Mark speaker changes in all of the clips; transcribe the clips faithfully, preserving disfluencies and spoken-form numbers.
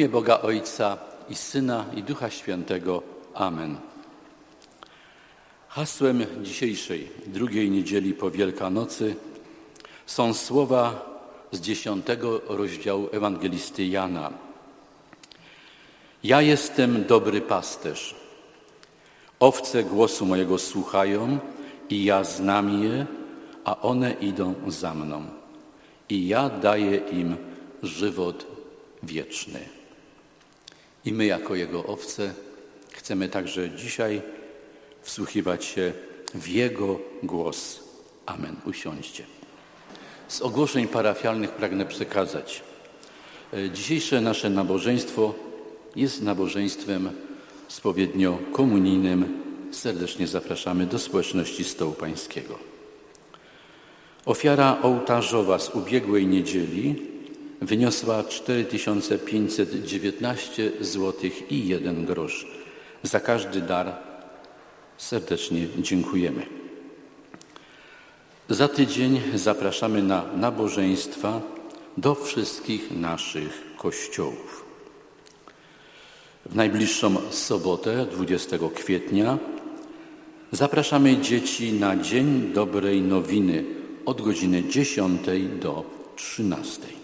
Speaker 1: imię Boga Ojca i Syna i Ducha Świętego. Amen. Hasłem dzisiejszej, drugiej niedzieli po Wielkanocy są słowa z dziesiątego rozdziału Ewangelisty Jana. Ja jestem dobry pasterz. Owce głosu mojego słuchają i ja znam je, a one idą za mną. I ja daję im żywot wieczny. I my jako Jego owce chcemy także dzisiaj wsłuchiwać się w Jego głos. Amen. Usiądźcie. Z ogłoszeń parafialnych pragnę przekazać. Dzisiejsze nasze nabożeństwo jest nabożeństwem spowiednio komunijnym. Serdecznie zapraszamy do społeczności Stołu Pańskiego. Ofiara ołtarzowa z ubiegłej niedzieli wyniosła cztery tysiące pięćset dziewiętnaście złotych i jeden grosz. Za każdy dar serdecznie dziękujemy. Za tydzień zapraszamy na nabożeństwa do wszystkich naszych kościołów. W najbliższą sobotę, dwudziestego kwietnia, zapraszamy dzieci na Dzień Dobrej Nowiny od godziny dziesiątej do trzynastej.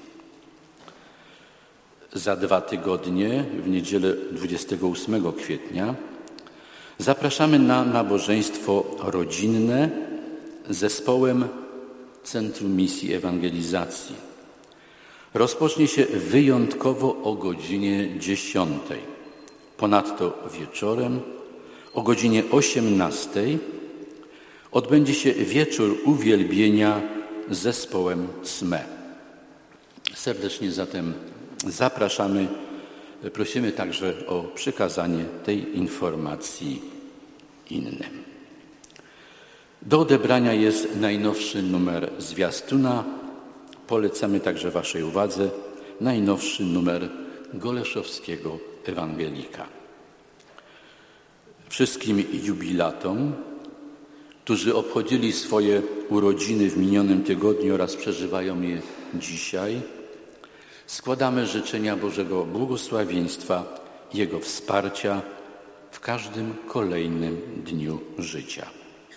Speaker 1: Za dwa tygodnie, w niedzielę dwudziestego ósmego kwietnia, zapraszamy na nabożeństwo rodzinne z zespołem Centrum Misji Ewangelizacji. Rozpocznie się wyjątkowo o godzinie dziesiątej. Ponadto wieczorem o godzinie osiemnastej odbędzie się wieczór uwielbienia z zespołem C M E. Serdecznie zatem zapraszamy. Prosimy także o przekazanie tej informacji innym. Do odebrania jest najnowszy numer zwiastuna. Polecamy także Waszej uwadze najnowszy numer Goleszowskiego Ewangelika. Wszystkim jubilatom, którzy obchodzili swoje urodziny w minionym tygodniu oraz przeżywają je dzisiaj, składamy życzenia Bożego błogosławieństwa, Jego wsparcia w każdym kolejnym dniu życia.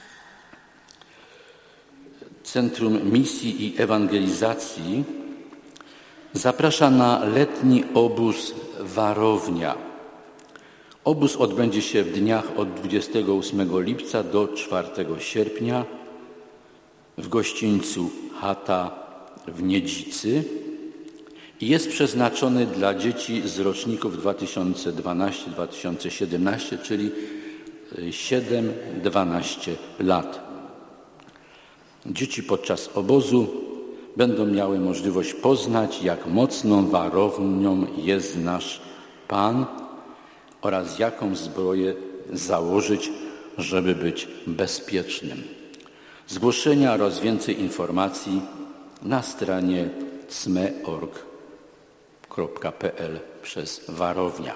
Speaker 1: Centrum Misji i Ewangelizacji zaprasza na letni obóz Warownia. Obóz odbędzie się w dniach od dwudziestego ósmego lipca do czwartego sierpnia w gościńcu Chata w Niedzicy i jest przeznaczony dla dzieci z roczników dwa tysiące dwunastego do dwa tysiące siedemnastego, czyli siedem dwanaście lat. Dzieci podczas obozu będą miały możliwość poznać, jak mocną warownią jest nasz Pan oraz jaką zbroję założyć, żeby być bezpiecznym. Zgłoszenia oraz więcej informacji na stronie sme kropka org kropka pe el przez Warownia.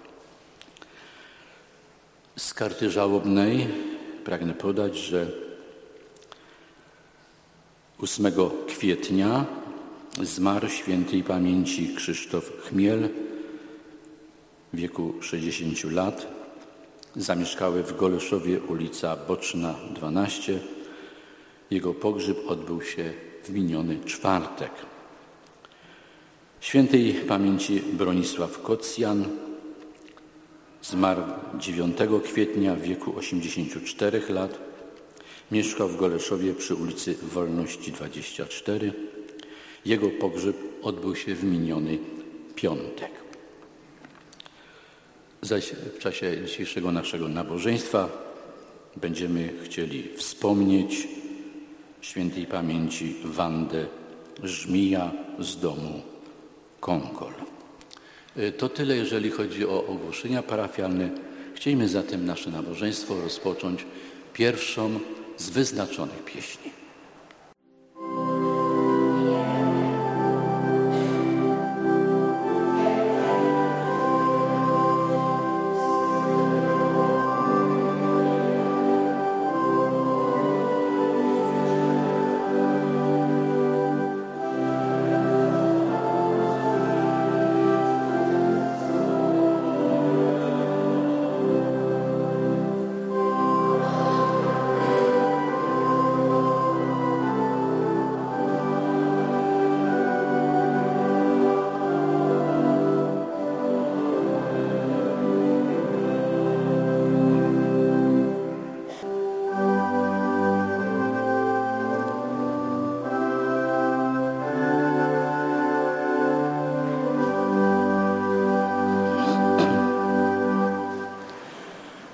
Speaker 1: Z karty żałobnej pragnę podać, że ósmego kwietnia zmarł świętej pamięci Krzysztof Chmiel w wieku sześćdziesięciu lat. Zamieszkały w Goleszowie, ulica Boczna dwanaście. Jego pogrzeb odbył się w miniony czwartek. Świętej pamięci Bronisław Kocjan zmarł dziewiątego kwietnia w wieku osiemdziesięciu czterech lat. Mieszkał w Goleszowie przy ulicy Wolności dwadzieścia cztery. Jego pogrzeb odbył się w miniony piątek. Zaś w czasie dzisiejszego naszego nabożeństwa będziemy chcieli wspomnieć świętej pamięci Wandę Żmija z domu Kąkol. To tyle, jeżeli chodzi o ogłoszenia parafialne. Chcielibyśmy zatem nasze nabożeństwo rozpocząć pierwszą z wyznaczonych pieśni.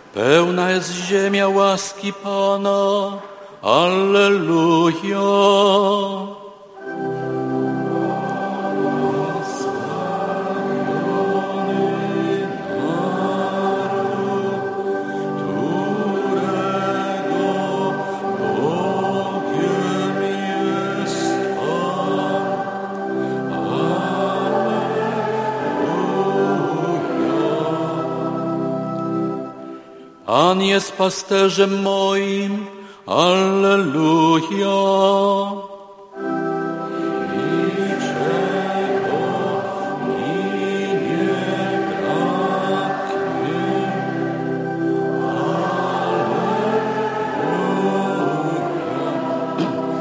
Speaker 1: Pełna jest ziemia łaski Pana. Alleluja. Pan jest pasterzem moim, alleluja. Niczego mi nie braknie, alleluja.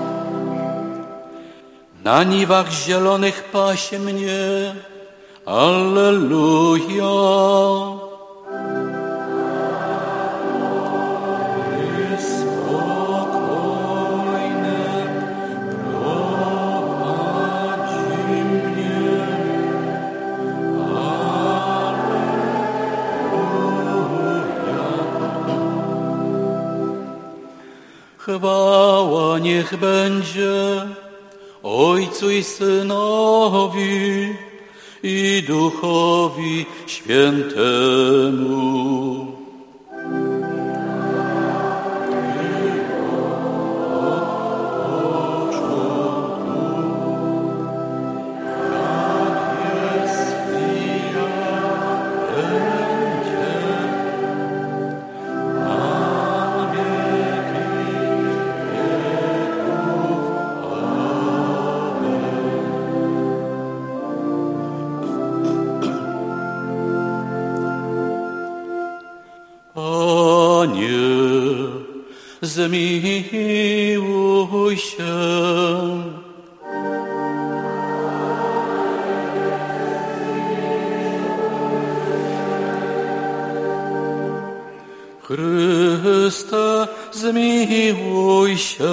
Speaker 1: Na niwach zielonych pasie mnie, alleluja. Chwała niech będzie Ojcu i Synowi i Duchowi Świętemu. Zmiłuj się. Chryste, zmiłuj się.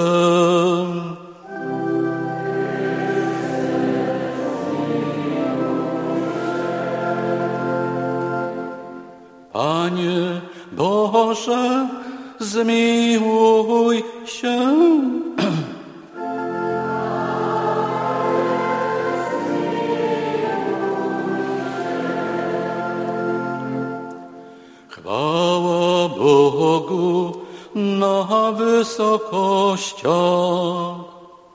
Speaker 1: Panie Boże, zmiłuj się. Chwała Bogu na wysokościach.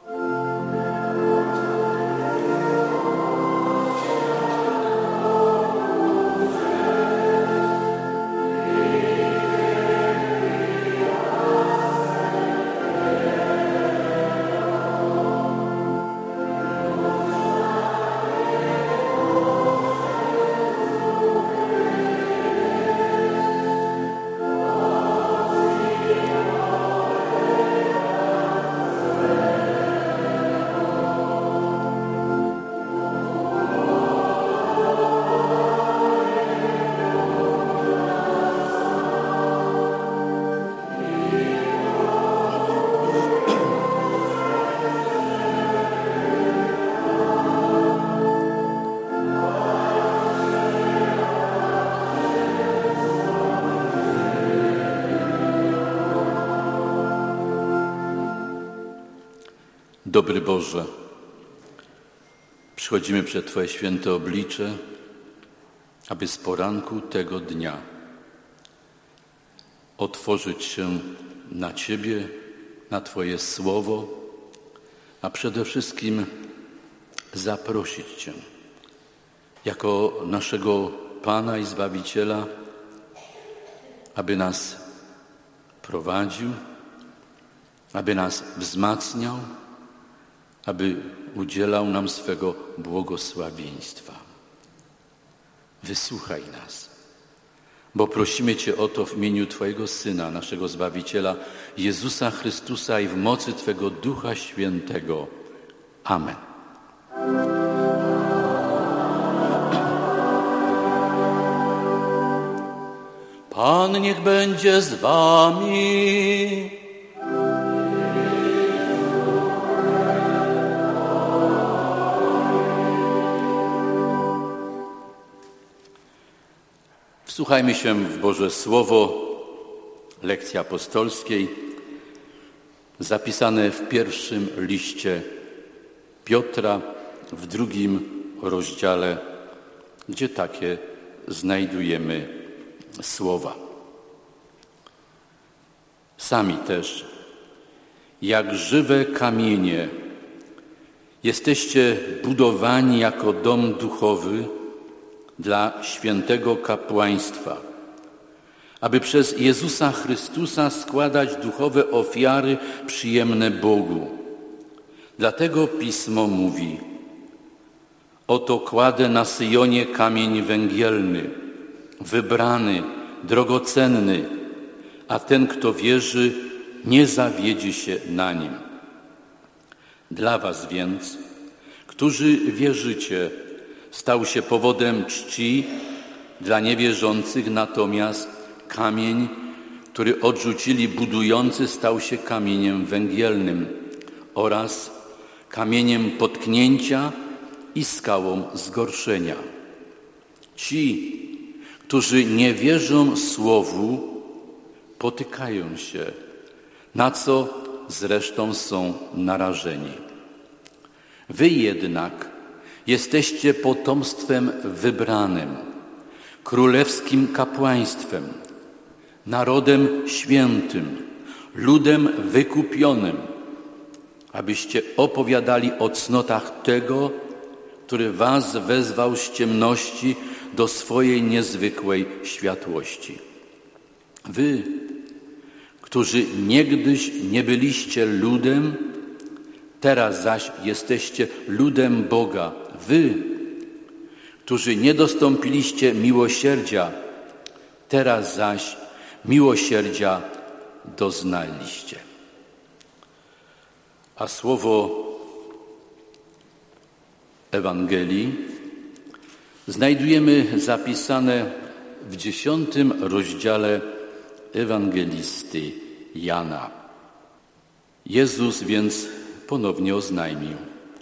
Speaker 1: Dobry Boże, przychodzimy przed Twoje święte oblicze, aby z poranku tego dnia otworzyć się na Ciebie, na Twoje Słowo, a przede wszystkim zaprosić Cię jako naszego Pana i Zbawiciela, aby nas prowadził, aby nas wzmacniał, aby udzielał nam swego błogosławieństwa. Wysłuchaj nas, bo prosimy Cię o to w imieniu Twojego Syna, naszego Zbawiciela, Jezusa Chrystusa i w mocy Twego Ducha Świętego. Amen. Pan niech będzie z Wami. Wsłuchajmy się w Boże Słowo lekcji apostolskiej, zapisane w pierwszym liście Piotra, w drugim rozdziale, gdzie takie znajdujemy słowa. Sami też, jak żywe kamienie, jesteście budowani jako dom duchowy dla świętego kapłaństwa, aby przez Jezusa Chrystusa składać duchowe ofiary przyjemne Bogu. Dlatego Pismo mówi: oto kładę na Syjonie kamień węgielny, wybrany, drogocenny, a ten, kto wierzy, nie zawiedzie się na nim. Dla was więc, którzy wierzycie, stał się powodem czci, dla niewierzących natomiast kamień, który odrzucili budujący, stał się kamieniem węgielnym oraz kamieniem potknięcia i skałą zgorszenia. Ci, którzy nie wierzą Słowu, potykają się, na co zresztą są narażeni. Wy jednak jesteście potomstwem wybranym, królewskim kapłaństwem, narodem świętym, ludem wykupionym, abyście opowiadali o cnotach tego, który was wezwał z ciemności do swojej niezwykłej światłości. Wy, którzy niegdyś nie byliście ludem, teraz zaś jesteście ludem Boga. Wy, którzy nie dostąpiliście miłosierdzia, teraz zaś miłosierdzia doznaliście. A słowo Ewangelii znajdujemy zapisane w dziesiątym rozdziale ewangelisty Jana. Jezus więc ponownie oznajmił: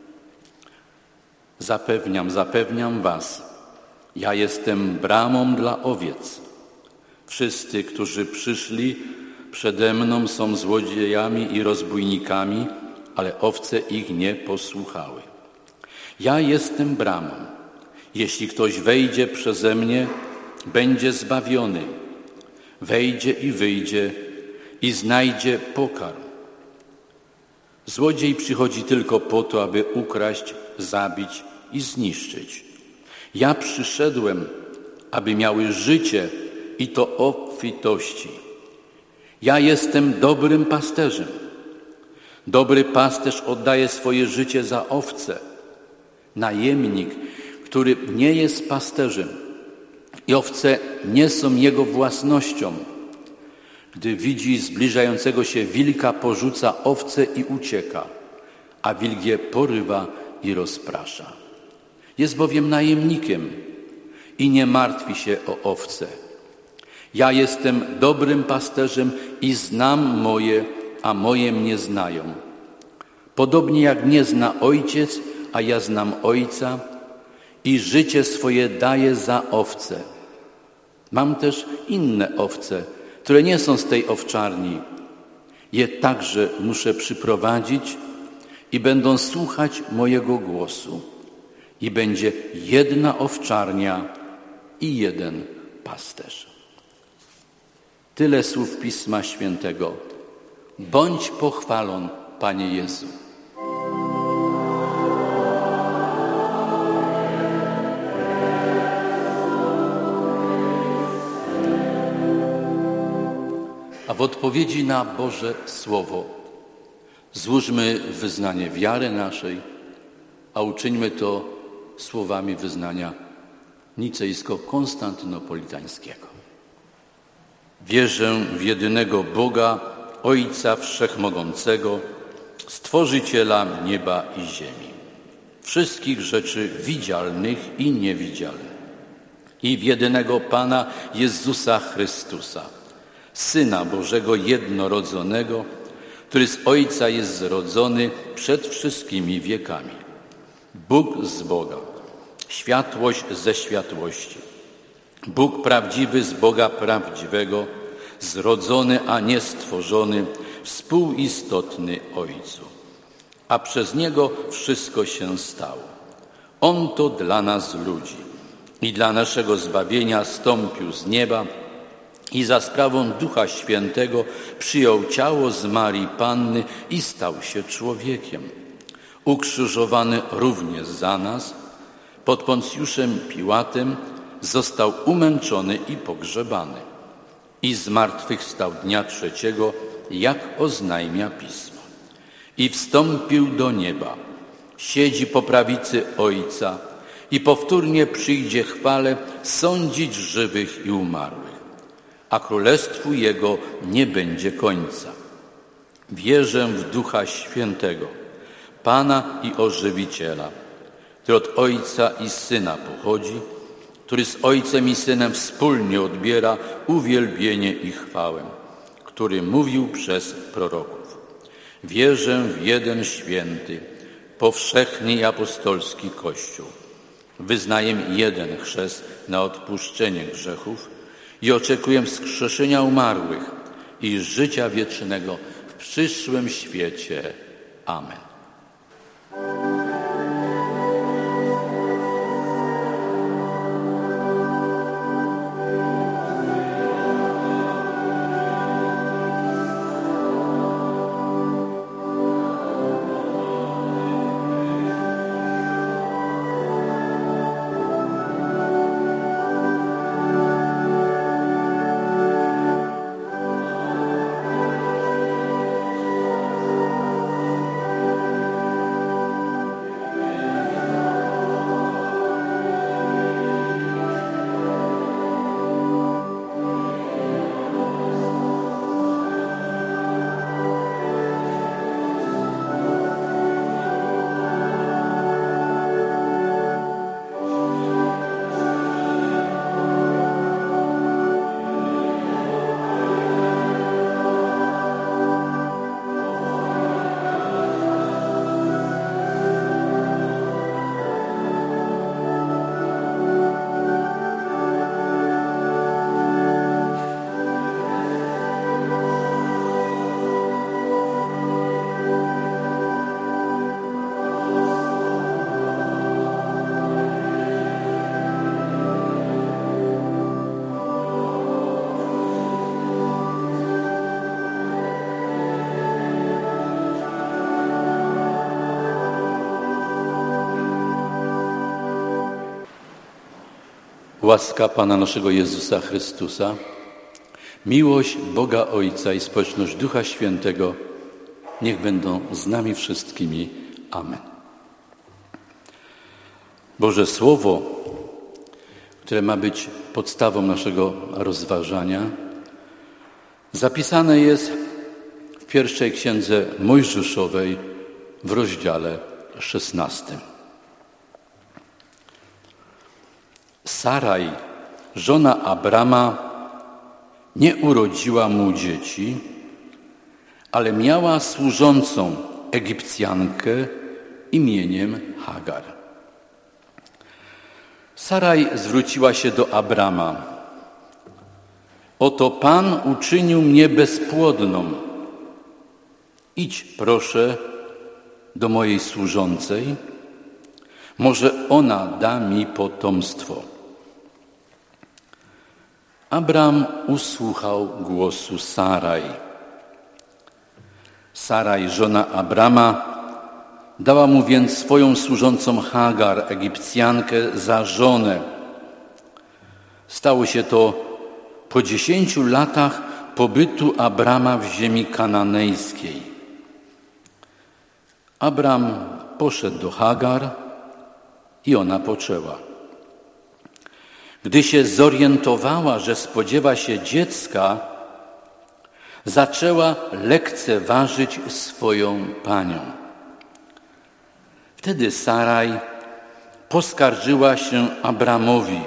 Speaker 1: Zapewniam, zapewniam was, ja jestem bramą dla owiec. Wszyscy, którzy przyszli przede mną, są złodziejami i rozbójnikami, ale owce ich nie posłuchały. Ja jestem bramą. Jeśli ktoś wejdzie przeze mnie, będzie zbawiony. Wejdzie i wyjdzie i znajdzie pokarm. Złodziej przychodzi tylko po to, aby ukraść, zabić i zniszczyć. Ja przyszedłem, aby miały życie i to obfitości. Ja jestem dobrym pasterzem. Dobry pasterz oddaje swoje życie za owce. Najemnik, który nie jest pasterzem i owce nie są jego własnością, gdy widzi zbliżającego się wilka, porzuca owce i ucieka, a wilk je porywa i rozprasza. Jest bowiem najemnikiem i nie martwi się o owce. Ja jestem dobrym pasterzem i znam moje, a moje mnie znają. Podobnie jak mnie zna Ojciec, a ja znam Ojca i życie swoje daję za owce. Mam też inne owce, które nie są z tej owczarni. Je także muszę przyprowadzić i będą słuchać mojego głosu. I będzie jedna owczarnia i jeden pasterz. Tyle słów Pisma Świętego. Bądź pochwalon, Panie Jezu. A w odpowiedzi na Boże Słowo złóżmy wyznanie wiary naszej, a uczyńmy to słowami wyznania nicejsko-konstantynopolitańskiego. Wierzę w jedynego Boga, Ojca Wszechmogącego, Stworzyciela nieba i ziemi, wszystkich rzeczy widzialnych i niewidzialnych, i w jedynego Pana Jezusa Chrystusa, Syna Bożego jednorodzonego, który z Ojca jest zrodzony przed wszystkimi wiekami. Bóg z Boga, światłość ze światłości, Bóg prawdziwy z Boga prawdziwego, zrodzony, a nie stworzony, współistotny Ojcu. A przez Niego wszystko się stało. On to dla nas ludzi i dla naszego zbawienia stąpił z nieba i za sprawą Ducha Świętego przyjął ciało z Marii Panny i stał się człowiekiem. Ukrzyżowany również za nas, pod Poncjuszem Piłatem został umęczony i pogrzebany i zmartwychwstał dnia trzeciego, jak oznajmia Pismo. I wstąpił do nieba, siedzi po prawicy Ojca i powtórnie przyjdzie chwale sądzić żywych i umarłych, a królestwu Jego nie będzie końca. Wierzę w Ducha Świętego, Pana i Ożywiciela, który od Ojca i Syna pochodzi, który z Ojcem i Synem wspólnie odbiera uwielbienie i chwałę, który mówił przez proroków. Wierzę w jeden święty, powszechny i apostolski Kościół. Wyznaję jeden chrzest na odpuszczenie grzechów i oczekuję wskrzeszenia umarłych i życia wiecznego w przyszłym świecie. Amen. Łaska Pana naszego Jezusa Chrystusa, miłość Boga Ojca i społeczność Ducha Świętego niech będą z nami wszystkimi. Amen. Boże Słowo, które ma być podstawą naszego rozważania, zapisane jest w pierwszej księdze Mojżeszowej w rozdziale szesnastym. Saraj, żona Abrama, nie urodziła mu dzieci, ale miała służącą Egipcjankę imieniem Hagar. Saraj zwróciła się do Abrama. Oto Pan uczynił mnie bezpłodną. Idź proszę do mojej służącej, może ona da mi potomstwo. Abram usłuchał głosu Saraj. Saraj, żona Abrama, dała mu więc swoją służącą Hagar, Egipcjankę, za żonę. Stało się to po dziesięciu latach pobytu Abrama w ziemi kananejskiej. Abram poszedł do Hagar i ona poczęła. Gdy się zorientowała, że spodziewa się dziecka, zaczęła lekceważyć swoją panią. Wtedy Saraj poskarżyła się Abramowi.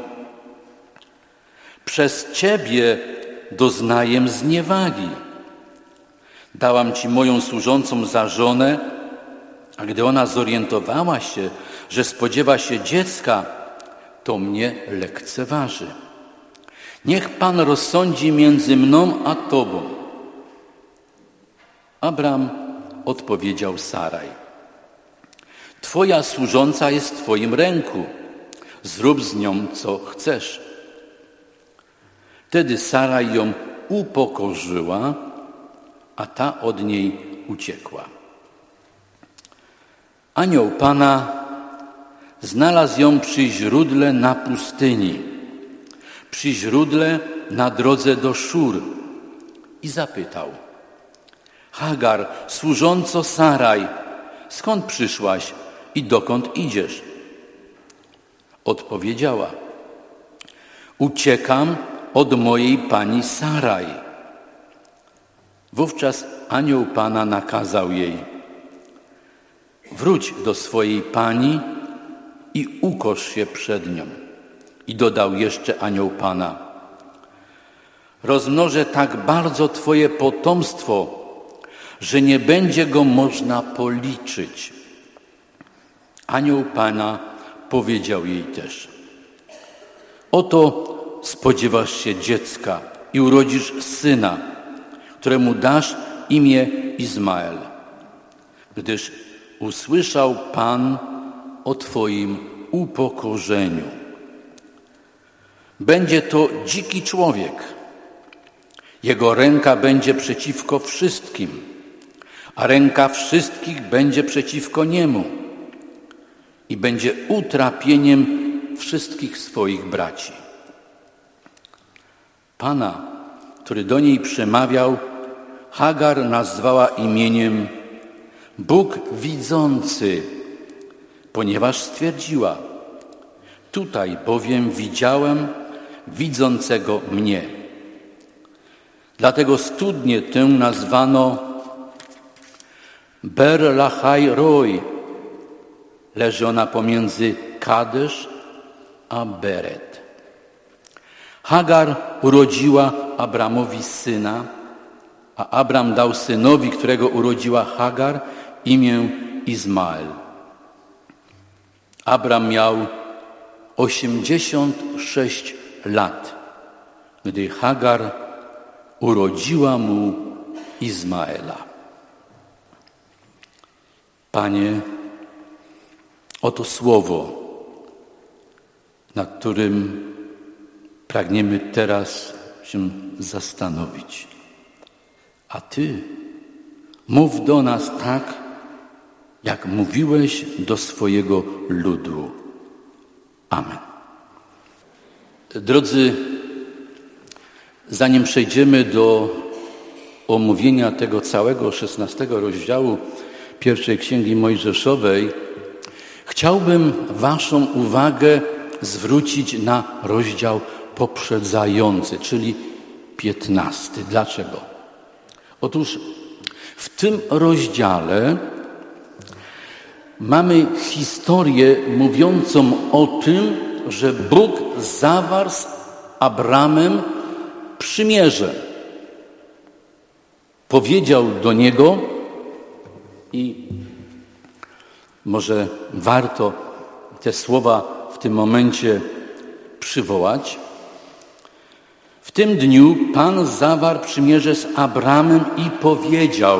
Speaker 1: Przez ciebie doznaję zniewagi. Dałam ci moją służącą za żonę, a gdy ona zorientowała się, że spodziewa się dziecka, to mnie lekceważy. Niech Pan rozsądzi między mną a Tobą. Abram odpowiedział Saraj: Twoja służąca jest w Twoim ręku, zrób z nią co chcesz. Wtedy Saraj ją upokorzyła, a ta od niej uciekła. Anioł Pana znalazł ją przy źródle na pustyni, przy źródle na drodze do Szur i zapytał: Hagar, służąco Saraj, skąd przyszłaś i dokąd idziesz? Odpowiedziała: Uciekam od mojej pani Saraj. Wówczas anioł Pana nakazał jej: Wróć do swojej pani i ukosz się przed nią. I dodał jeszcze anioł Pana: Rozmnożę tak bardzo Twoje potomstwo, że nie będzie go można policzyć. Anioł Pana powiedział jej też: Oto spodziewasz się dziecka i urodzisz syna, któremu dasz imię Izmael, gdyż usłyszał Pan o Twoim upokorzeniu. Będzie to dziki człowiek. Jego ręka będzie przeciwko wszystkim, a ręka wszystkich będzie przeciwko niemu i będzie utrapieniem wszystkich swoich braci. Pana, który do niej przemawiał, Hagar nazwała imieniem Bóg widzący, ponieważ stwierdziła: Tutaj bowiem widziałem widzącego mnie. Dlatego studnię tę nazwano Ber Lahai Roi. Leży ona pomiędzy Kadesz a Beret. Hagar urodziła Abramowi syna, a Abram dał synowi, którego urodziła Hagar, imię Izmael. Abram miał osiemdziesiąt sześć lat, gdy Hagar urodziła mu Izmaela. Panie, oto słowo, nad którym pragniemy teraz się zastanowić. A Ty mów do nas tak, jak mówiłeś do swojego ludu. Amen. Drodzy, zanim przejdziemy do omówienia tego całego szesnastego rozdziału pierwszej Księgi Mojżeszowej, chciałbym Waszą uwagę zwrócić na rozdział poprzedzający, czyli piętnasty. Dlaczego? Otóż w tym rozdziale mamy historię mówiącą o tym, że Bóg zawarł z Abramem przymierze. Powiedział do niego, i może warto te słowa w tym momencie przywołać. W tym dniu Pan zawarł przymierze z Abramem i powiedział: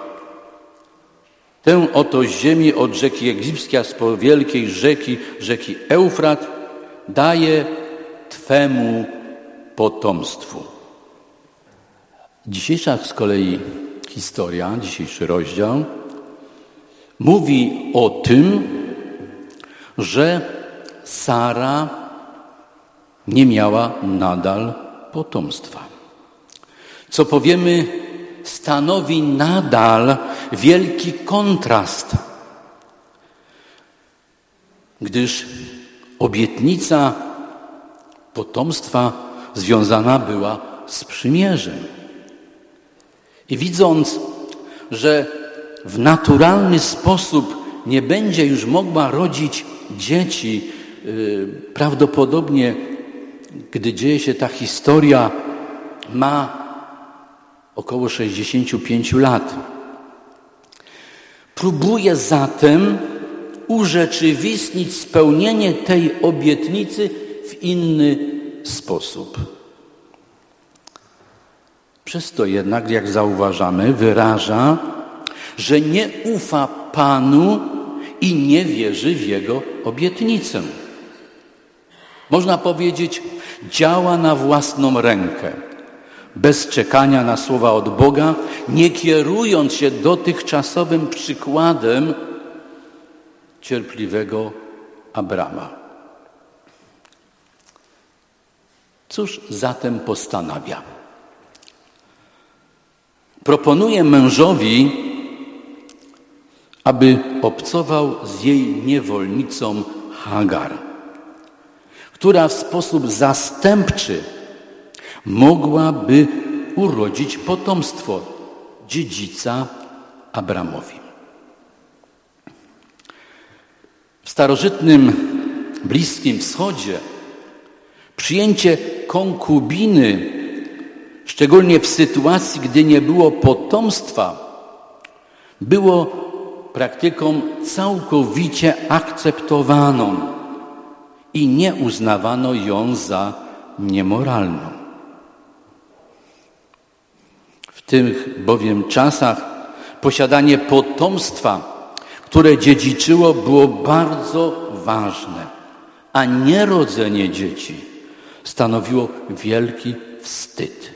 Speaker 1: Tę oto ziemię od rzeki egipskiej, a z wielkiej rzeki, rzeki Eufrat, daję Twemu potomstwu. Dzisiejsza z kolei historia, dzisiejszy rozdział mówi o tym, że Sara nie miała nadal potomstwa. Co powiemy, stanowi nadal wielki kontrast, gdyż obietnica potomstwa związana była z przymierzem. I widząc, że w naturalny sposób nie będzie już mogła rodzić dzieci, prawdopodobnie, gdy dzieje się ta historia, ma około sześćdziesiąt pięć lat. Próbuje zatem urzeczywistnić spełnienie tej obietnicy w inny sposób. Przez to jednak, jak zauważamy, wyraża, że nie ufa Panu i nie wierzy w Jego obietnicę. Można powiedzieć, działa na własną rękę, bez czekania na słowa od Boga, nie kierując się dotychczasowym przykładem cierpliwego Abrama. Cóż zatem postanawia? Proponuje mężowi, aby obcował z jej niewolnicą Hagar, która w sposób zastępczy mogłaby urodzić potomstwo, dziedzica Abramowi. W starożytnym Bliskim Wschodzie przyjęcie konkubiny, szczególnie w sytuacji, gdy nie było potomstwa, było praktyką całkowicie akceptowaną i nie uznawano ją za niemoralną. W tych bowiem czasach posiadanie potomstwa, które dziedziczyło, było bardzo ważne, a nierodzenie dzieci stanowiło wielki wstyd.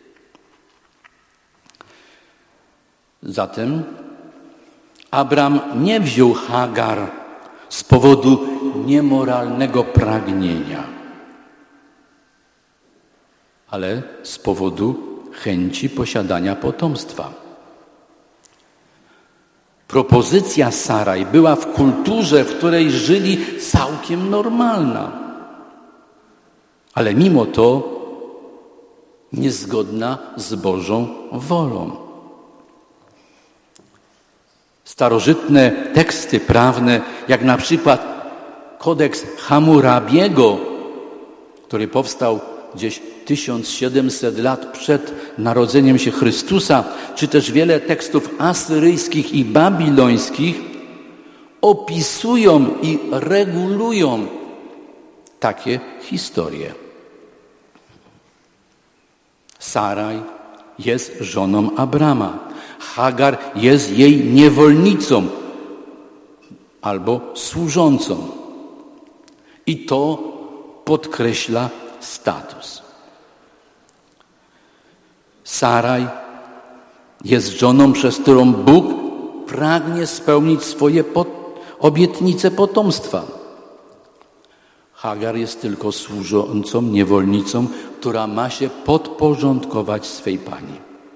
Speaker 1: Zatem Abram nie wziął Hagar z powodu niemoralnego pragnienia, ale z powodu chęci posiadania potomstwa. Propozycja Saraj była w kulturze, w której żyli, całkiem normalna, ale mimo to niezgodna z Bożą wolą. Starożytne teksty prawne, jak na przykład kodeks Hammurabiego, który powstał gdzieś tysiąc siedemset lat przed narodzeniem się Chrystusa, czy też wiele tekstów asyryjskich i babilońskich opisują i regulują takie historie. Saraj jest żoną Abrama. Hagar jest jej niewolnicą albo służącą. I to podkreśla status. Saraj jest żoną, przez którą Bóg pragnie spełnić swoje obietnice potomstwa. Hagar jest tylko służącą, niewolnicą, która ma się podporządkować swej pani.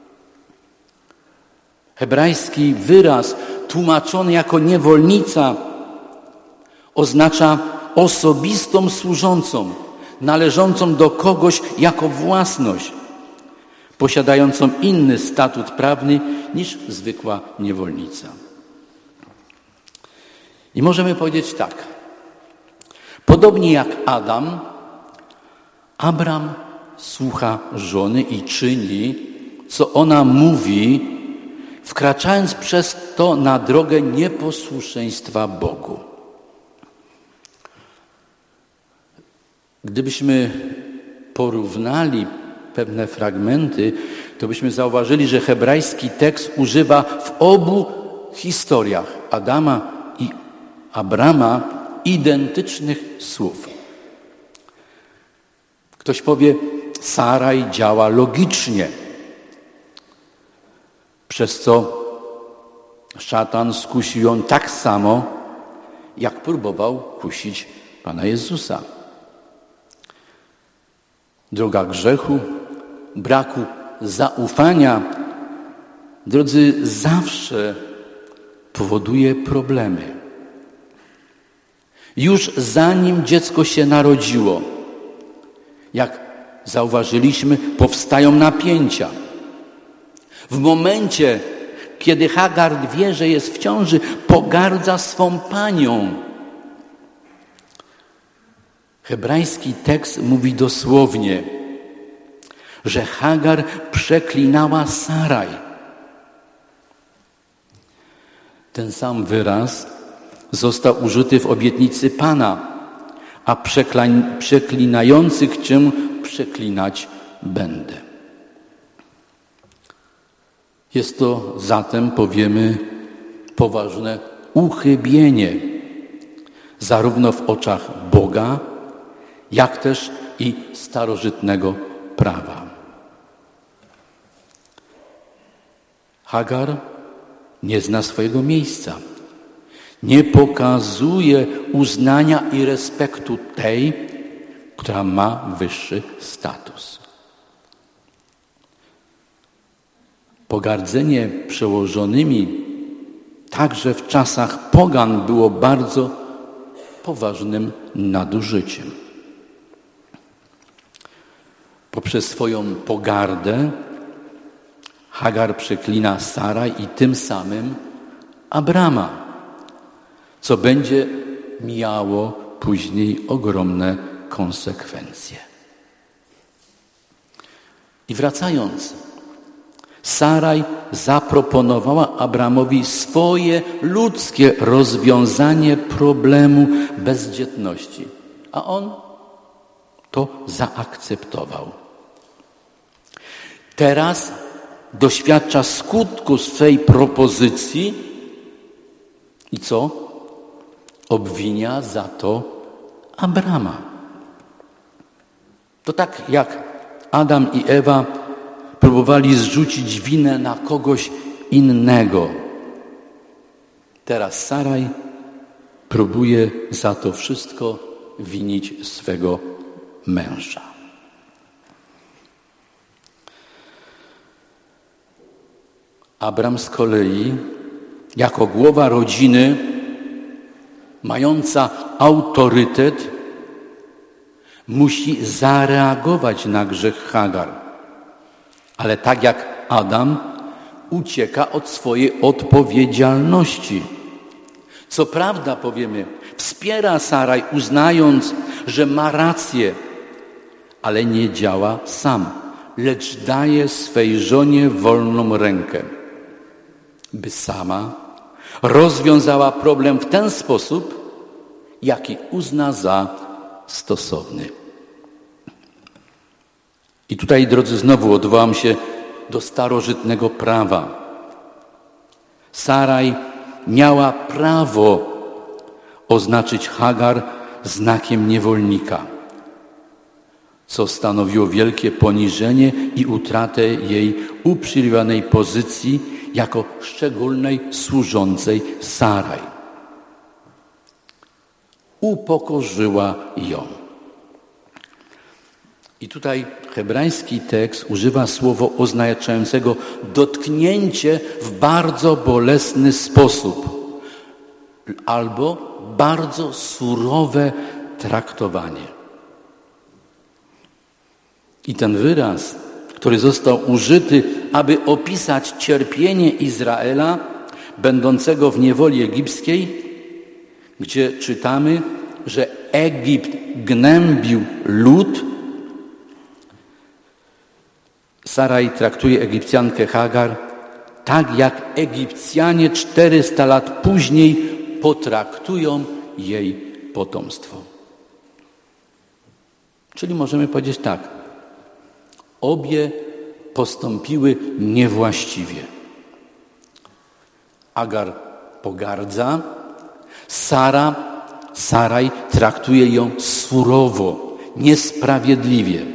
Speaker 1: Hebrajski wyraz tłumaczony jako niewolnica oznacza osobistą służącą, należącą do kogoś jako własność, posiadającą inny statut prawny niż zwykła niewolnica. I możemy powiedzieć tak. Podobnie jak Adam, Abram słucha żony i czyni, co ona mówi, wkraczając przez to na drogę nieposłuszeństwa Bogu. Gdybyśmy porównali pewne fragmenty, to byśmy zauważyli, że hebrajski tekst używa w obu historiach Adama i Abrama identycznych słów. Ktoś powie, Saraj działa logicznie, przez co szatan skusił ją tak samo, jak próbował kusić Pana Jezusa. Droga grzechu, braku zaufania, drodzy, zawsze powoduje problemy. Już zanim dziecko się narodziło, jak zauważyliśmy, powstają napięcia. W momencie, kiedy Hagar wie, że jest w ciąży, pogardza swą panią. Hebrajski tekst mówi dosłownie, że Hagar przeklinała Saraj. Ten sam wyraz został użyty w obietnicy Pana, a przeklinających cię przeklinać będę. Jest to zatem, powiemy, poważne uchybienie, zarówno w oczach Boga, jak też i starożytnego prawa. Hagar nie zna swojego miejsca. Nie pokazuje uznania i respektu tej, która ma wyższy status. Pogardzenie przełożonymi także w czasach pogan było bardzo poważnym nadużyciem. Poprzez swoją pogardę Hagar przeklina Saraj i tym samym Abrama, co będzie miało później ogromne konsekwencje. I wracając, Saraj zaproponowała Abramowi swoje ludzkie rozwiązanie problemu bezdzietności, a on to zaakceptował. Teraz doświadcza skutku swej propozycji i co? Obwinia za to Abrama. To tak jak Adam i Ewa próbowali zrzucić winę na kogoś innego. Teraz Saraj próbuje za to wszystko winić swego męża. Abram z kolei, jako głowa rodziny, mająca autorytet, musi zareagować na grzech Hagar. Ale tak jak Adam, ucieka od swojej odpowiedzialności. Co prawda, powiemy, wspiera Saraj, uznając, że ma rację, ale nie działa sam, lecz daje swej żonie wolną rękę, by sama rozwiązała problem w ten sposób, jaki uzna za stosowny. I tutaj, drodzy, znowu odwołam się do starożytnego prawa. Saraj miała prawo oznaczyć Hagar znakiem niewolnika, co stanowiło wielkie poniżenie i utratę jej uprzywilejowanej pozycji jako szczególnej służącej Saraj. Upokorzyła ją. I tutaj hebrajski tekst używa słowa oznaczającego dotknięcie w bardzo bolesny sposób albo bardzo surowe traktowanie. I ten wyraz, który został użyty, aby opisać cierpienie Izraela będącego w niewoli egipskiej, gdzie czytamy, że Egipt gnębił lud. Saraj traktuje Egipcjankę Hagar tak, jak Egipcjanie czterysta lat później potraktują jej potomstwo. Czyli możemy powiedzieć tak, obie postąpiły niewłaściwie. Hagar pogardza, Sara, Saraj traktuje ją surowo, niesprawiedliwie.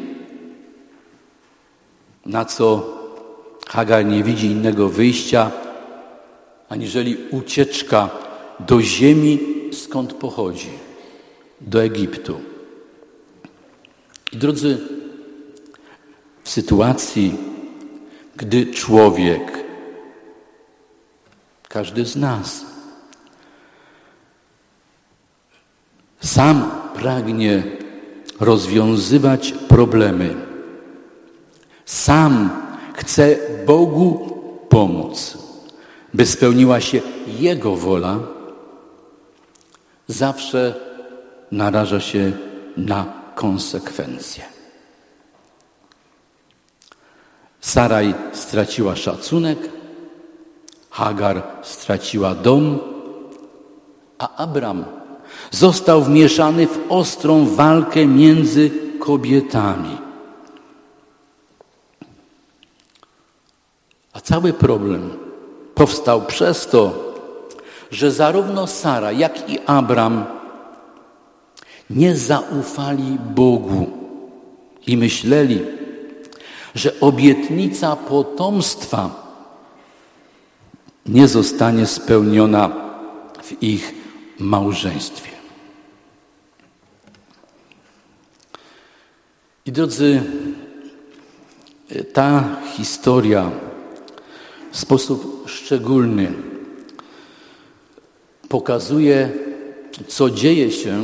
Speaker 1: Na co Hagar nie widzi innego wyjścia, aniżeli ucieczka do ziemi, skąd pochodzi, do Egiptu. I drodzy, w sytuacji, gdy człowiek, każdy z nas, sam pragnie rozwiązywać problemy, sam chce Bogu pomóc, by spełniła się Jego wola, zawsze naraża się na konsekwencje. Saraj straciła szacunek, Hagar straciła dom, a Abram został wmieszany w ostrą walkę między kobietami. A Cały problem powstał przez to, że zarówno Sara, jak i Abram nie zaufali Bogu i myśleli, że obietnica potomstwa nie zostanie spełniona w ich małżeństwie. I drodzy, ta historia w sposób szczególny pokazuje, co dzieje się,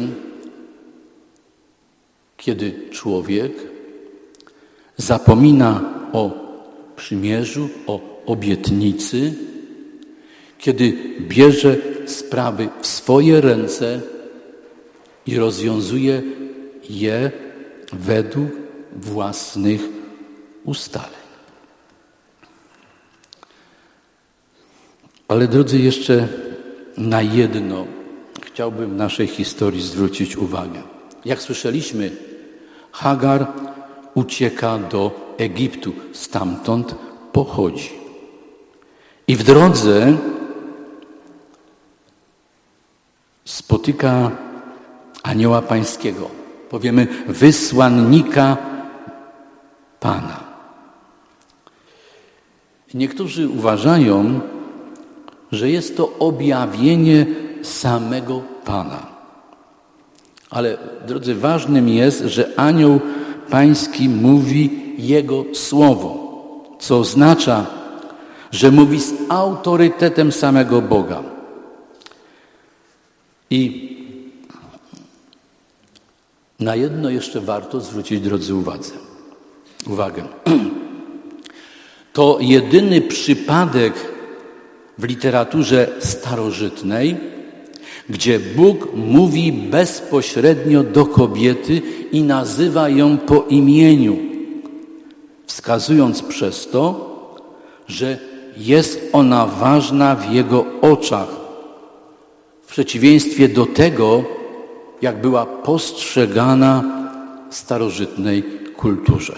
Speaker 1: kiedy człowiek zapomina o przymierzu, o obietnicy, kiedy bierze sprawy w swoje ręce i rozwiązuje je według własnych ustaleń. Ale drodzy, jeszcze na jedno chciałbym w naszej historii zwrócić uwagę. Jak słyszeliśmy, Hagar ucieka do Egiptu, stamtąd pochodzi. I w drodze spotyka anioła pańskiego, powiemy wysłannika Pana. Niektórzy uważają, że jest to objawienie samego Pana. Ale, drodzy, ważnym jest, że anioł pański mówi Jego słowo, co oznacza, że mówi z autorytetem samego Boga. I na jedno jeszcze warto zwrócić, drodzy, uwadze. uwagę. To jedyny przypadek w literaturze starożytnej, gdzie Bóg mówi bezpośrednio do kobiety i nazywa ją po imieniu, wskazując przez to, że jest ona ważna w Jego oczach, w przeciwieństwie do tego, jak była postrzegana w starożytnej kulturze.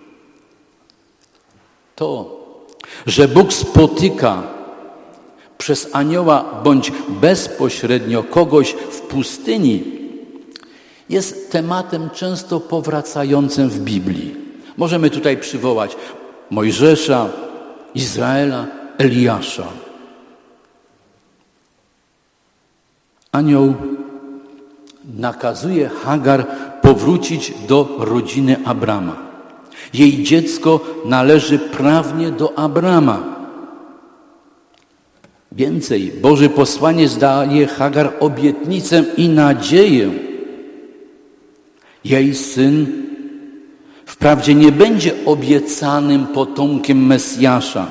Speaker 1: To, że Bóg spotyka przez anioła bądź bezpośrednio kogoś w pustyni, jest tematem często powracającym w Biblii. Możemy tutaj przywołać Mojżesza, Izraela, Eliasza. Anioł nakazuje Hagar powrócić do rodziny Abrama. Jej dziecko należy prawnie do Abrama. Więcej, Boży posłaniec daje Hagar obietnicę i nadzieję. Jej syn wprawdzie nie będzie obiecanym potomkiem Mesjasza,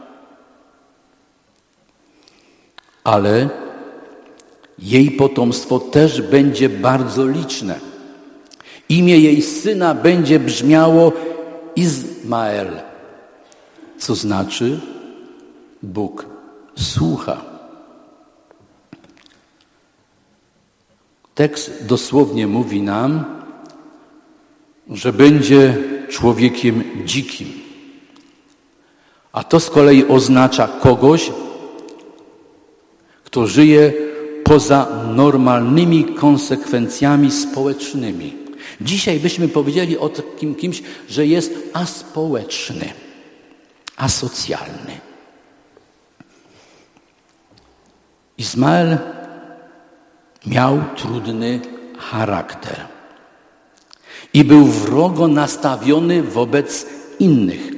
Speaker 1: ale jej potomstwo też będzie bardzo liczne. Imię jej syna będzie brzmiało Izmael, co znaczy Bóg słucha. Tekst dosłownie mówi nam, że będzie człowiekiem dzikim. A to z kolei oznacza kogoś, kto żyje poza normalnymi konsekwencjami społecznymi. Dzisiaj byśmy powiedzieli o takim kimś, że jest aspołeczny, asocjalny. Izmael miał trudny charakter i był wrogo nastawiony wobec innych.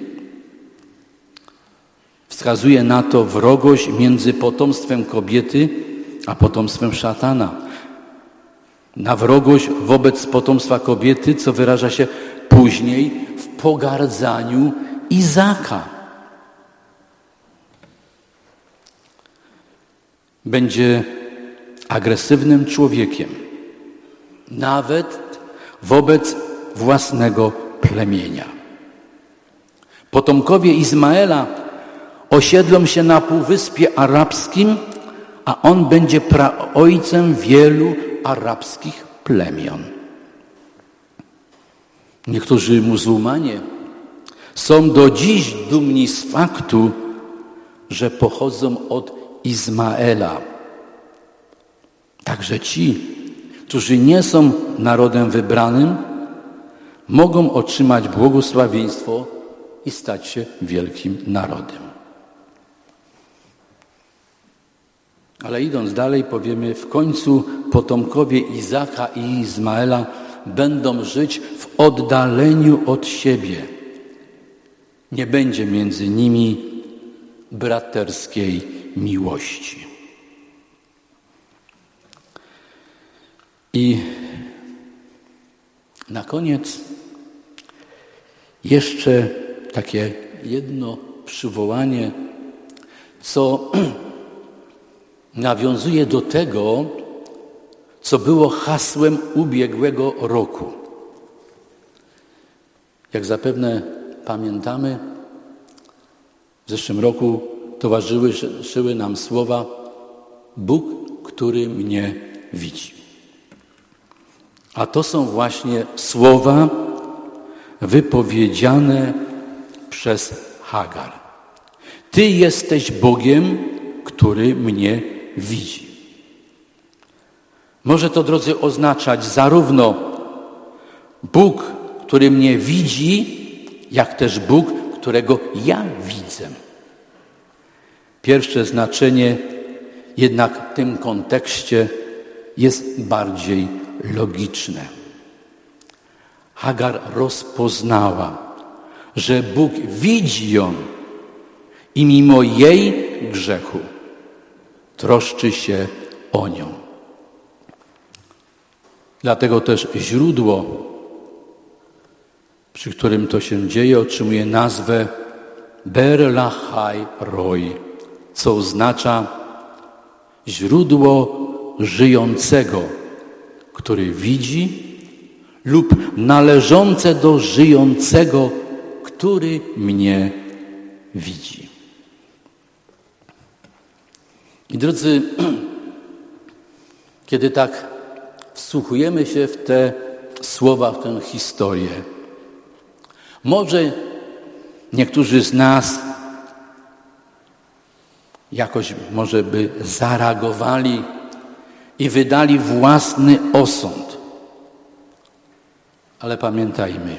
Speaker 1: Wskazuje na to wrogość między potomstwem kobiety a potomstwem szatana. Na wrogość wobec potomstwa kobiety, co wyraża się później w pogardzaniu Izaka. Będzie agresywnym człowiekiem, nawet wobec własnego plemienia. Potomkowie Izmaela osiedlą się na Półwyspie Arabskim, a on będzie praojcem wielu arabskich plemion. Niektórzy muzułmanie są do dziś dumni z faktu, że pochodzą od Izmaela. Także ci, którzy nie są narodem wybranym, mogą otrzymać błogosławieństwo i stać się wielkim narodem. Ale idąc dalej, powiemy, w końcu potomkowie Izaka i Izmaela będą żyć w oddaleniu od siebie. Nie będzie między nimi braterskiej miłości. I na koniec jeszcze takie jedno przywołanie, co nawiązuje do tego, co było hasłem ubiegłego roku. Jak zapewne pamiętamy, w zeszłym roku towarzyszyły nam słowa Bóg, który mnie widzi. A to są właśnie słowa wypowiedziane przez Hagar. Ty jesteś Bogiem, który mnie widzi. Może to, drodzy, oznaczać zarówno Bóg, który mnie widzi, jak też Bóg, którego ja widzę. Pierwsze znaczenie jednak w tym kontekście jest bardziej logiczne. Hagar rozpoznała, że Bóg widzi ją i mimo jej grzechu troszczy się o nią. Dlatego też źródło, przy którym to się dzieje, otrzymuje nazwę Ber Lahai Roi, co oznacza źródło żyjącego, który widzi, lub należące do żyjącego, który mnie widzi. I drodzy, kiedy tak wsłuchujemy się w te słowa, w tę historię, może niektórzy z nas jakoś może by zareagowali i wydali własny osąd. Ale pamiętajmy,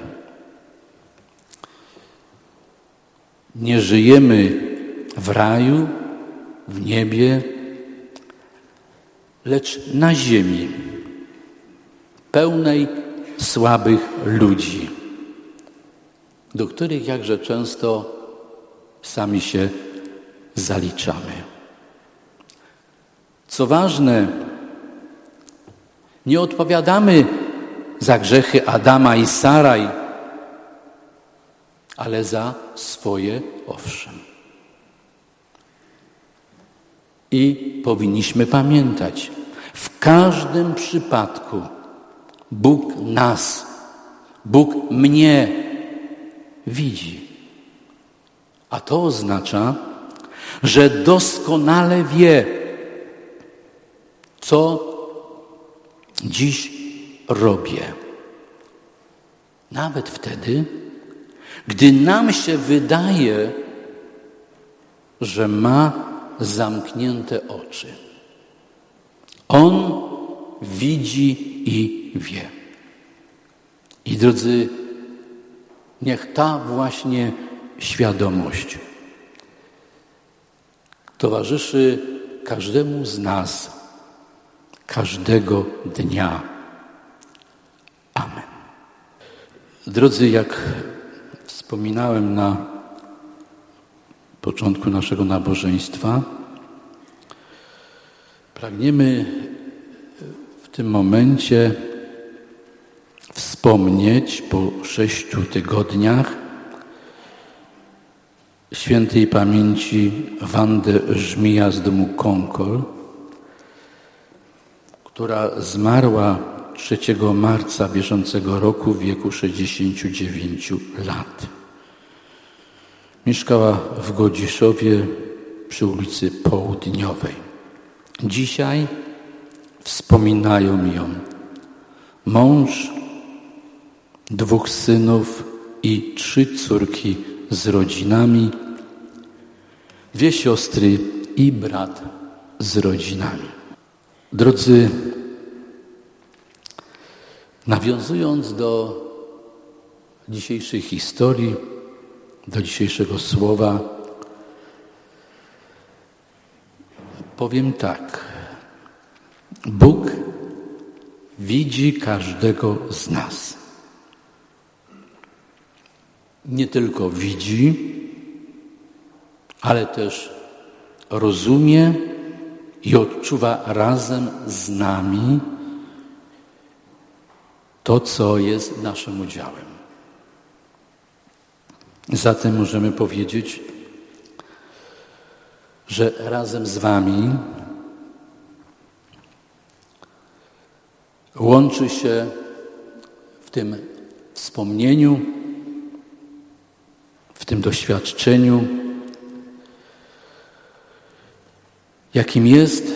Speaker 1: nie żyjemy w raju, w niebie, lecz na ziemi, pełnej słabych ludzi, do których jakże często sami się zaliczamy. Co ważne, nie odpowiadamy za grzechy Adama i Saraj, ale za swoje owszem. I powinniśmy pamiętać, w każdym przypadku Bóg nas, Bóg mnie widzi. A to oznacza, że doskonale wie, co dziś robię. Nawet wtedy, gdy nam się wydaje, że ma zamknięte oczy. On widzi i wie. I drodzy, niech ta właśnie świadomość towarzyszy każdemu z nas, każdego dnia. Amen. Drodzy, jak wspominałem na początku naszego nabożeństwa, pragniemy w tym momencie wspomnieć po sześciu tygodniach świętej pamięci Wandę Żmija z domu Konkol, która zmarła trzeciego marca bieżącego roku w wieku sześćdziesięciu dziewięciu lat. Mieszkała w Godziszowie przy ulicy Południowej. Dzisiaj wspominają ją mąż, dwóch synów i trzy córki z rodzinami, dwie siostry i brat z rodzinami. Drodzy, nawiązując do dzisiejszej historii, do dzisiejszego słowa, powiem tak. Bóg widzi każdego z nas. Nie tylko widzi, ale też rozumie i odczuwa razem z nami to, co jest naszym udziałem. Zatem możemy powiedzieć, że razem z wami łączy się w tym wspomnieniu, w tym doświadczeniu, jakim jest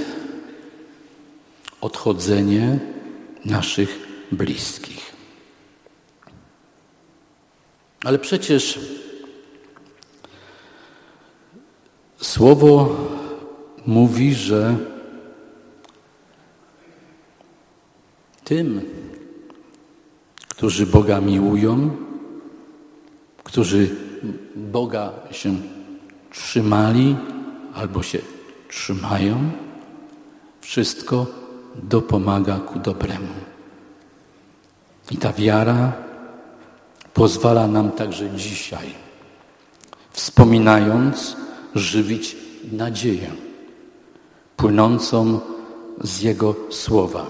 Speaker 1: odchodzenie naszych bliskich. Ale przecież Słowo mówi, że tym, którzy Boga miłują, którzy Boga się trzymali albo się trzymają, wszystko dopomaga ku dobremu. I ta wiara pozwala nam także dzisiaj, wspominając, żywić nadzieję płynącą z Jego słowa.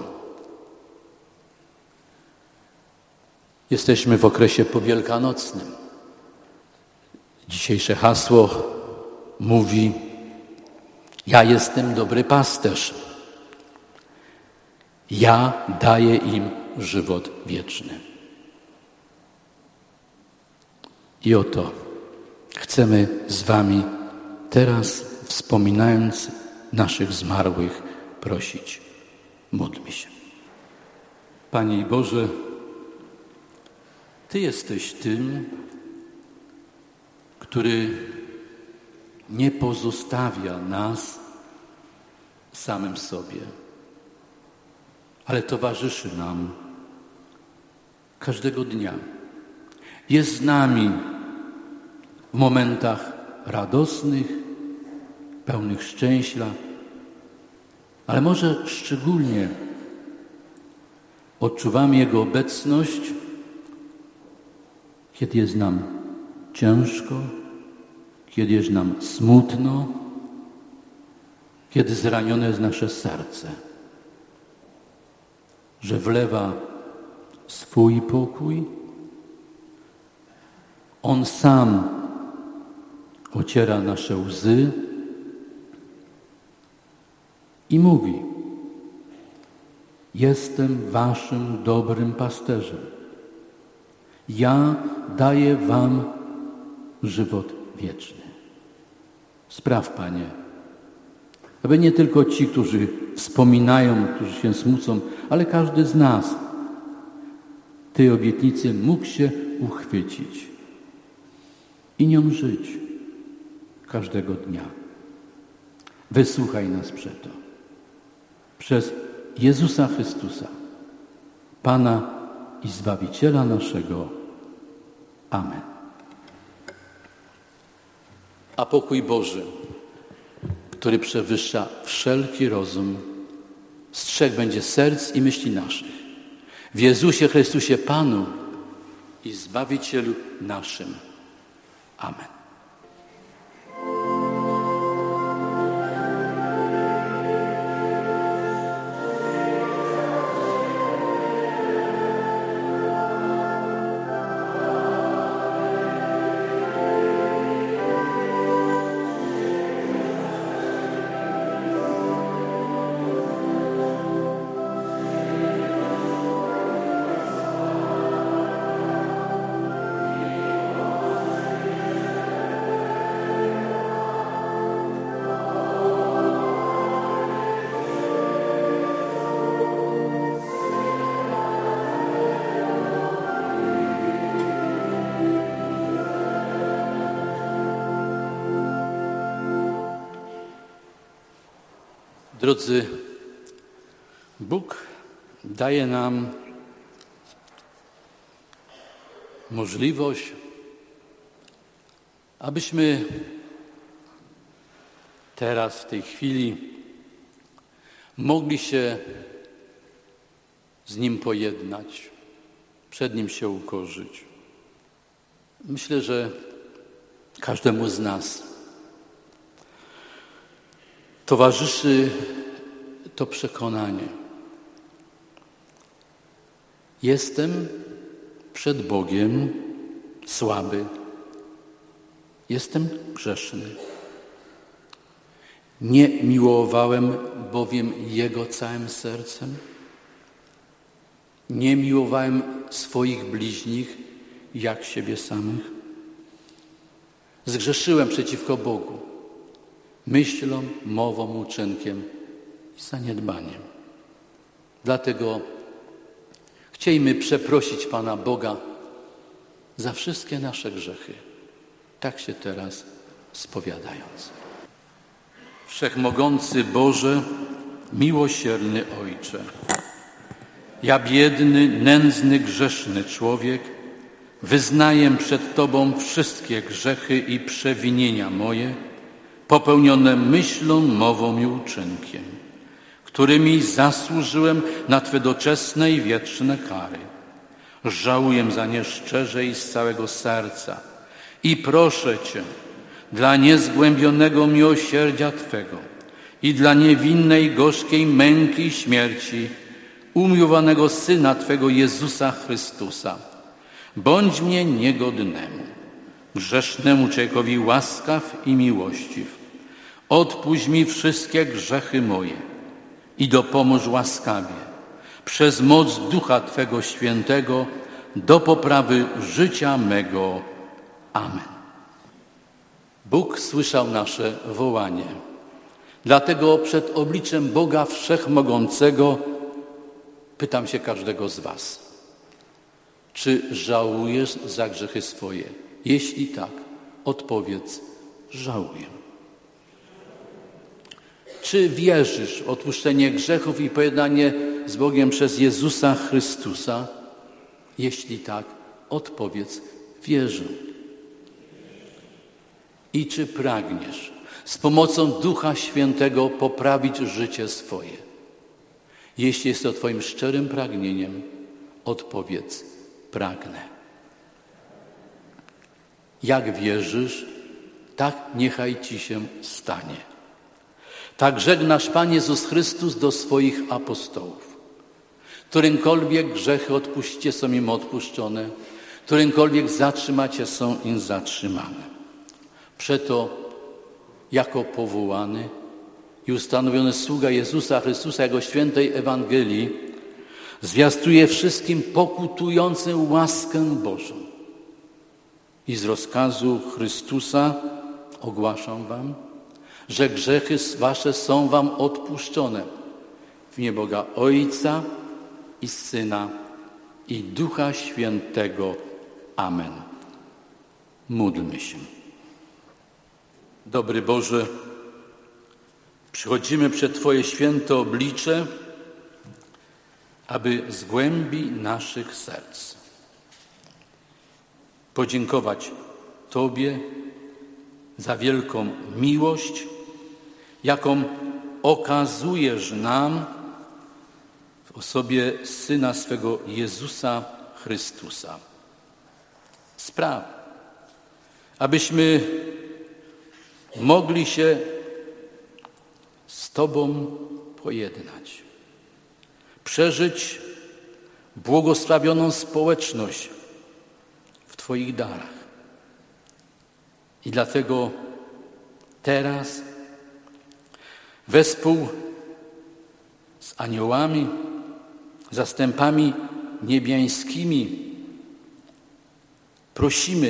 Speaker 1: Jesteśmy w okresie powielkanocnym. Dzisiejsze hasło mówi: ja jestem dobry pasterz. Ja daję im żywot wieczny. I oto chcemy z wami teraz, wspominając naszych zmarłych, prosić. Módlmy się. Panie Boże, Ty jesteś tym, który nie pozostawia nas samym sobie, ale towarzyszy nam każdego dnia. Jest z nami w momentach radosnych, pełnych szczęścia, ale może szczególnie odczuwamy Jego obecność, kiedy jest nam ciężko, kiedy jest nam smutno, kiedy zranione jest nasze serce, że wlewa swój pokój. On sam ociera nasze łzy i mówi: jestem waszym dobrym pasterzem. Ja daję wam żywot wieczny. Spraw, Panie, aby nie tylko ci, którzy wspominają, którzy się smucą, ale każdy z nas tej obietnicy mógł się uchwycić i nią żyć każdego dnia. Wysłuchaj nas przeto. Przez Jezusa Chrystusa, Pana i Zbawiciela naszego. Amen. A pokój Boży, który przewyższa wszelki rozum, strzegł będzie serc i myśli naszych w Jezusie Chrystusie Panu i Zbawicielu naszym. Amen. Drodzy, Bóg daje nam możliwość, abyśmy teraz, w tej chwili, mogli się z Nim pojednać, przed Nim się ukorzyć. Myślę, że każdemu z nas towarzyszy to przekonanie. Jestem przed Bogiem słaby. Jestem grzeszny. Nie miłowałem bowiem Jego całym sercem. Nie miłowałem swoich bliźnich jak siebie samych. Zgrzeszyłem przeciwko Bogu myślą, mową, uczynkiem i zaniedbaniem. Dlatego chciejmy przeprosić Pana Boga za wszystkie nasze grzechy, tak się teraz spowiadając. Wszechmogący Boże, miłosierny Ojcze, ja biedny, nędzny, grzeszny człowiek wyznaję przed Tobą wszystkie grzechy i przewinienia moje, popełnione myślą, mową i uczynkiem, którymi zasłużyłem na Twe doczesne i wieczne kary. Żałuję za nie szczerze i z całego serca i proszę Cię dla niezgłębionego miłosierdzia Twego i dla niewinnej, gorzkiej męki i śmierci umiłowanego Syna Twego Jezusa Chrystusa. Bądź mnie niegodnemu, grzesznemu człowiekowi łaskaw i miłościw. Odpuść mi wszystkie grzechy moje i dopomóż łaskawie przez moc Ducha Twego Świętego do poprawy życia mego. Amen. Bóg słyszał nasze wołanie. Dlatego przed obliczem Boga Wszechmogącego pytam się każdego z was. Czy żałujesz za grzechy swoje? Jeśli tak, odpowiedz: żałuję. Czy wierzysz w odpuszczenie grzechów i pojednanie z Bogiem przez Jezusa Chrystusa? Jeśli tak, odpowiedz: wierzę. I czy pragniesz z pomocą Ducha Świętego poprawić życie swoje? Jeśli jest to Twoim szczerym pragnieniem, odpowiedz: pragnę. Jak wierzysz, tak niechaj Ci się stanie. Tak rzekł nasz Pan Jezus Chrystus do swoich apostołów. Którymkolwiek grzechy odpuścicie, są im odpuszczone, którymkolwiek zatrzymacie, są im zatrzymane. Przeto jako powołany i ustanowiony sługa Jezusa Chrystusa, Jego świętej Ewangelii, zwiastuje wszystkim pokutującym łaskę Bożą. I z rozkazu Chrystusa ogłaszam wam, że grzechy wasze są wam odpuszczone w imię Boga Ojca i Syna i Ducha Świętego. Amen. Módlmy się. Dobry Boże, przychodzimy przed Twoje święte oblicze, aby z głębi naszych serc podziękować Tobie za wielką miłość, jaką okazujesz nam w osobie Syna swego Jezusa Chrystusa. Spraw, abyśmy mogli się z Tobą pojednać, przeżyć błogosławioną społeczność w Twoich darach. I dlatego teraz wespół z aniołami, zastępami niebiańskimi prosimy,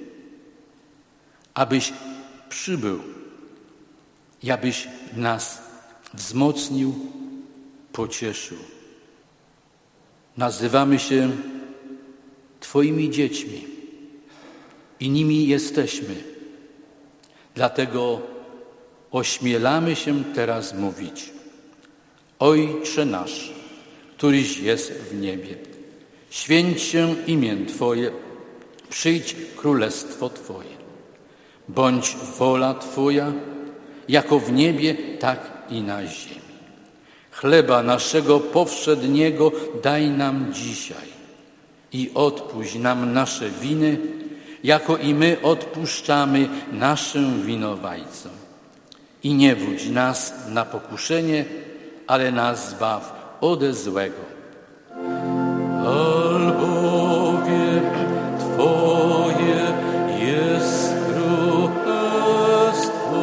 Speaker 1: abyś przybył i abyś nas wzmocnił, pocieszył. Nazywamy się Twoimi dziećmi i nimi jesteśmy. Dlatego ośmielamy się teraz mówić: Ojcze nasz, któryś jest w niebie, święć się imię Twoje, przyjdź królestwo Twoje. Bądź wola Twoja, jako w niebie, tak i na ziemi. Chleba naszego powszedniego daj nam dzisiaj i odpuść nam nasze winy, jako i my odpuszczamy naszym winowajcom. I nie wódź nas na pokuszenie, ale nas zbaw ode złego. Albowiem Twoje jest królestwo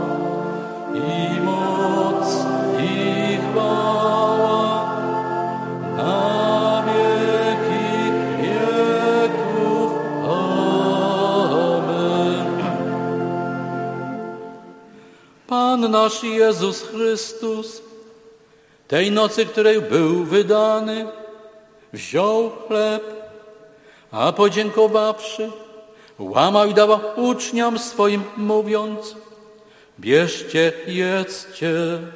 Speaker 1: i moc i chwała na wieki wieków. Amen. Pan nasz Jezus Chrystus, tej nocy, której był wydany, wziął chleb, a podziękowawszy, łamał i dawał uczniom swoim, mówiąc: bierzcie, jedzcie,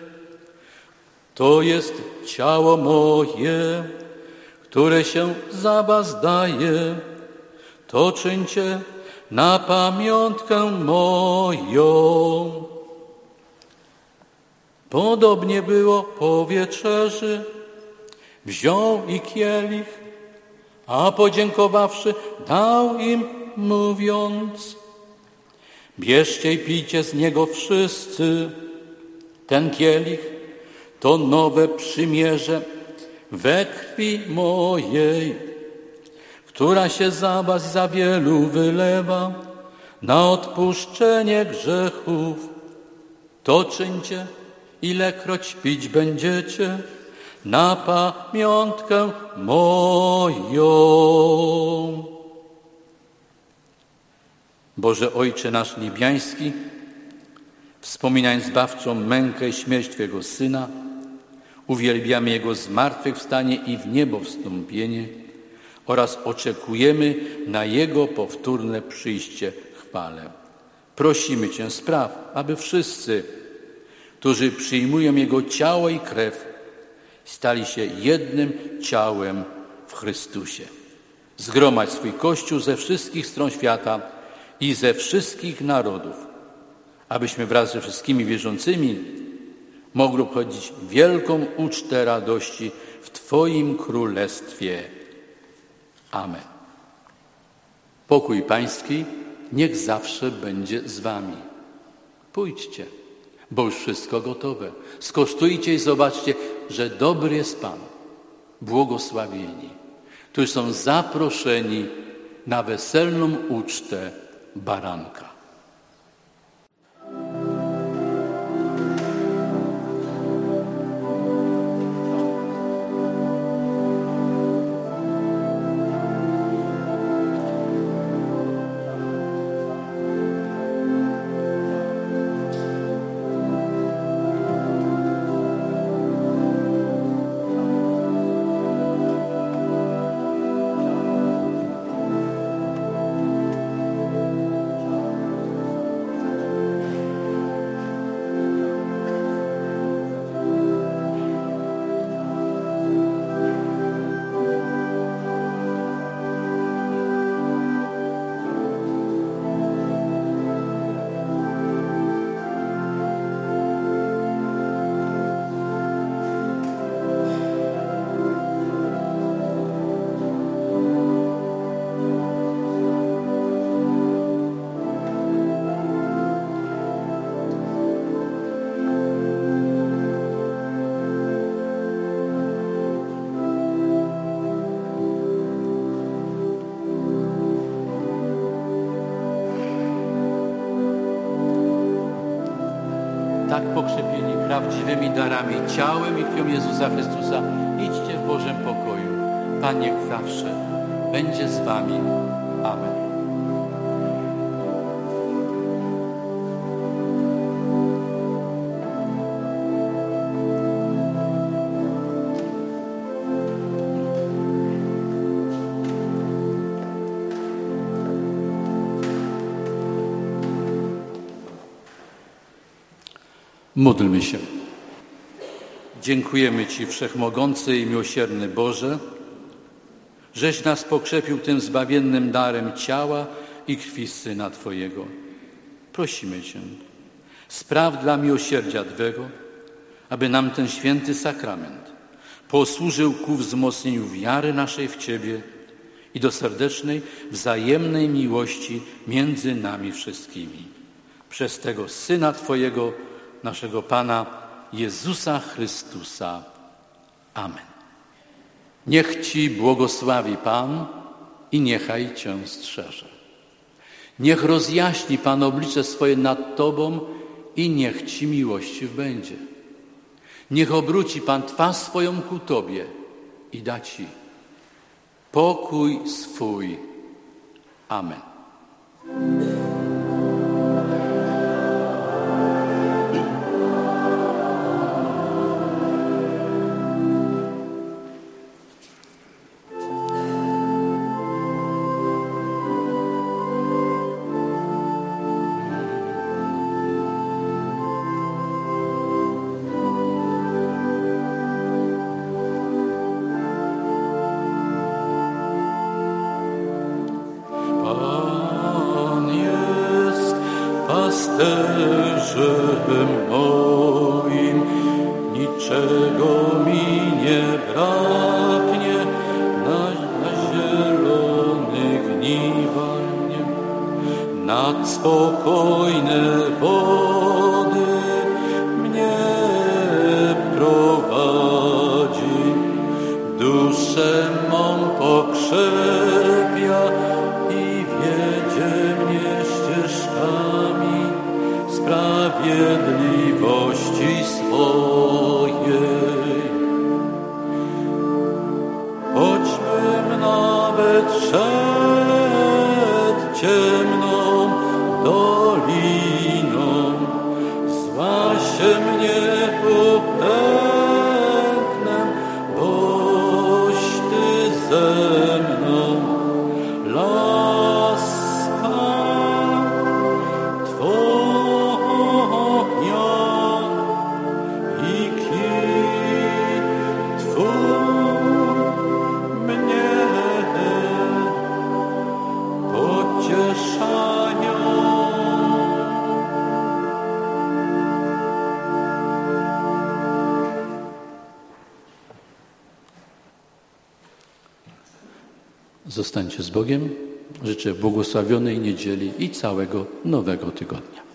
Speaker 1: to jest ciało moje, które się za was daje. To czyńcie na pamiątkę moją. Podobnie było po wieczerzy. Wziął i kielich, a podziękowawszy, dał im, mówiąc: bierzcie i pijcie z niego wszyscy. Ten kielich to nowe przymierze we krwi mojej, która się za was i za wielu wylewa na odpuszczenie grzechów. To czyńcie, ilekroć pić będziecie, na pamiątkę moją. Boże Ojcze nasz niebiański, wspominając zbawczą mękę i śmierć Twojego Syna, uwielbiamy Jego zmartwychwstanie i w niebo wstąpienie oraz oczekujemy na Jego powtórne przyjście w chwale. Prosimy Cię, spraw, aby wszyscy, którzy przyjmują Jego ciało i krew, stali się jednym ciałem w Chrystusie. Zgromadź swój Kościół ze wszystkich stron świata i ze wszystkich narodów, abyśmy wraz ze wszystkimi wierzącymi mogli obchodzić wielką ucztę radości w Twoim Królestwie. Amen. Pokój Pański niech zawsze będzie z Wami. Pójdźcie, bo już wszystko gotowe. Skosztujcie i zobaczcie, że dobry jest Pan. Błogosławieni, którzy są zaproszeni na weselną ucztę baranka. Tak pokrzepieni prawdziwymi darami, ciałem i krwią Jezusa Chrystusa, idźcie w Bożym pokoju. Pan niech zawsze będzie z wami. Amen. Módlmy się. Dziękujemy Ci, Wszechmogący i Miłosierny Boże, żeś nas pokrzepił tym zbawiennym darem ciała i krwi Syna Twojego. Prosimy Cię, spraw dla miłosierdzia Twego, aby nam ten święty sakrament posłużył ku wzmocnieniu wiary naszej w Ciebie i do serdecznej, wzajemnej miłości między nami wszystkimi. Przez tego Syna Twojego, naszego Pana Jezusa Chrystusa. Amen. Niech Ci błogosławi Pan i niechaj Cię strzeże. Niech rozjaśni Pan oblicze swoje nad Tobą i niech Ci miłościw będzie. Niech obróci Pan twarz swoją ku Tobie i da Ci pokój swój. Amen. Pasterzem moim, niczego mi nie braknie, na, na zielonych gniwach, nad spokojne wody mnie prowadzi, duszę mą pokrzepia i wiedzie mnie ścieżkami sprawiedliwości swojej. Choćbym nawet szedł ciemną doliną, zła się mnie upęknę, boś Ty ze mną. Laska Twoja i kij Twój mnie pocieszają. Zostańcie z Bogiem. Życzę błogosławionej niedzieli i całego nowego tygodnia.